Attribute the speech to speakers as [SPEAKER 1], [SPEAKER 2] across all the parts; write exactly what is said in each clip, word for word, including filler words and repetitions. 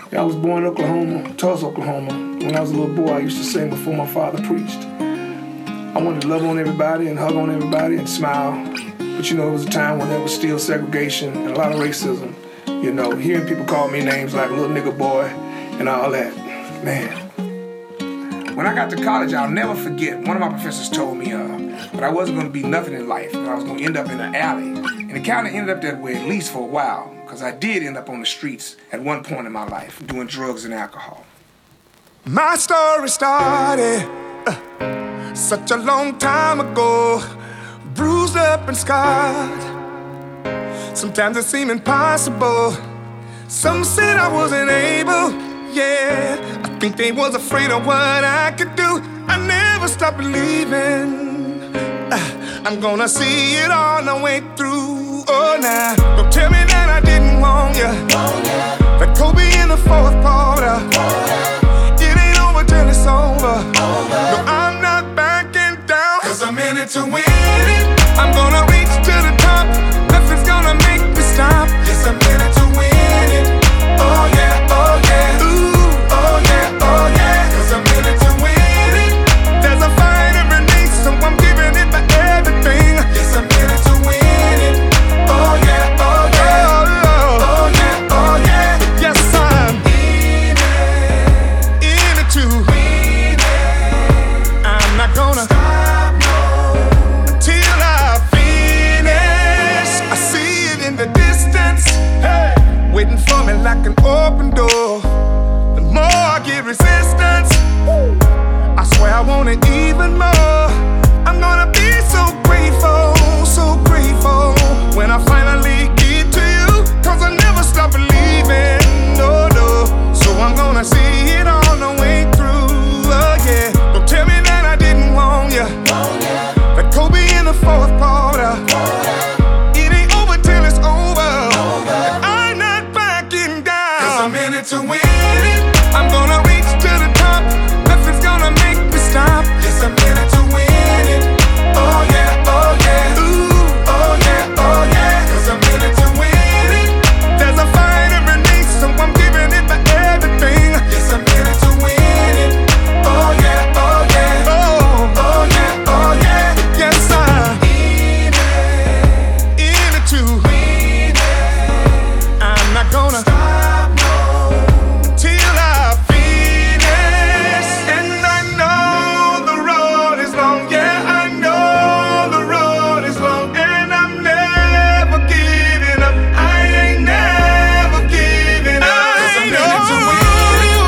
[SPEAKER 1] Yeah, I was born in Oklahoma, Tulsa, Oklahoma. When I was a little boy, I used to sing before my father preached. I wanted to love on everybody and hug on everybody and smile. But you know, it was a time when there was still segregation and a lot of racism. You know, hearing people call me names like little nigga boy and all that. Man. When I got to college, I'll never forget, one of my professors told me uh, that I wasn't going to be nothing in life, that I was going to end up in an alley. And it kind of ended up that way, at least for a while, because I did end up on the streets at one point in my life, doing drugs and alcohol.
[SPEAKER 2] My story started uh, such a long time ago, bruised up and scarred. Sometimes it seemed impossible. Some said I wasn't able, yeah. I think they was afraid of what I could do. I never stopped believing. uh, I'm gonna see it all the way through. Oh, now, don't tell me that I didn't want you. Like Kobe in the fourth quarter. It ain't over till it's over. No, I'm not backing down, cause I'm in it to win it. I'm gonna reach to the top. Nothing's gonna make me stop. Yes, I'm in it to win it. Oh yeah, oh yeah. Ooh, oh yeah, oh yeah. Cause I'm in it to win it. There's a fire underneath, so I'm giving it my everything. Yes, I'm in it to win it. Oh yeah, oh yeah. Oh, oh yeah, oh yeah. Yes, I'm in it. In it to win it. I'm not gonna stop, no, until I finish. I see it in the distance, hey, waiting for me like an open door. The more I get resistance, I swear I want it even more. I'm gonna be so grateful, so grateful when I finally get to you, cause I never stop believing, no, no. So I'm gonna see it all the way through, oh yeah. Don't tell me that I didn't want you, like Kobe in the fourth quarter. It ain't over till it's over, and I'm not backing down, cause I'm in it to win it. I'm gonna reach to the top. Nothing's gonna make me stop. Yes, I'm in it to win it. Oh yeah, oh yeah. Ooh, oh yeah, oh yeah. Cause I'm in it to win it. There's a fire underneath, so I'm giving it my everything. Yes, I'm in it to win it. Oh yeah, oh yeah. Oh, oh yeah, oh yeah. Yes, I'm in it. In it to win it. I'm not gonna stop, no, till I finish. And I know the road is long, yeah, I know the road is long, and I'm never giving up. I ain't never giving up. Cause I'm in it to win it.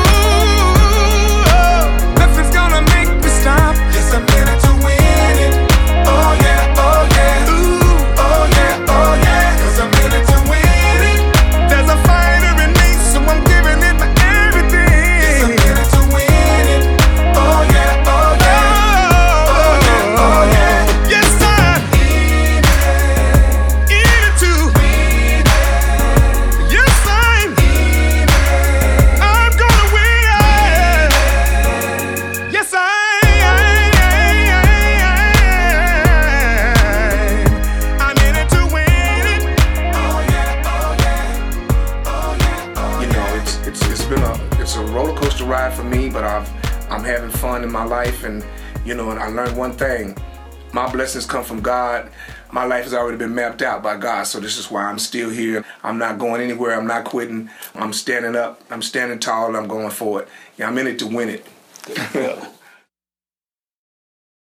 [SPEAKER 2] Nothing's gonna make me stop. Yes, I'm in it to win it. Oh yeah, oh yeah. Ooh, oh yeah, oh yeah. Cause I'm in it to win it. There's a fire underneath, so I'm giving it my everything. Yes, I'm in it to win it. Oh yeah, oh yeah. Oh yeah, oh yeah. Yes, I'm in it. In it to win it. Yes, I'm in it. I'm gonna win it. Yes, I I'm in it to win it. Oh yeah, oh yeah. Oh yeah, oh
[SPEAKER 1] You know, it's it's it's been a it's a roller coaster ride for me, but I've I'm having fun in my life, and you know, and I learned one thing: my blessings come from God. My life has already been mapped out by God, so this is why I'm still here. I'm not going anywhere. I'm not quitting. I'm standing up. I'm standing tall. I'm going for it. Yeah, I'm in it to win it.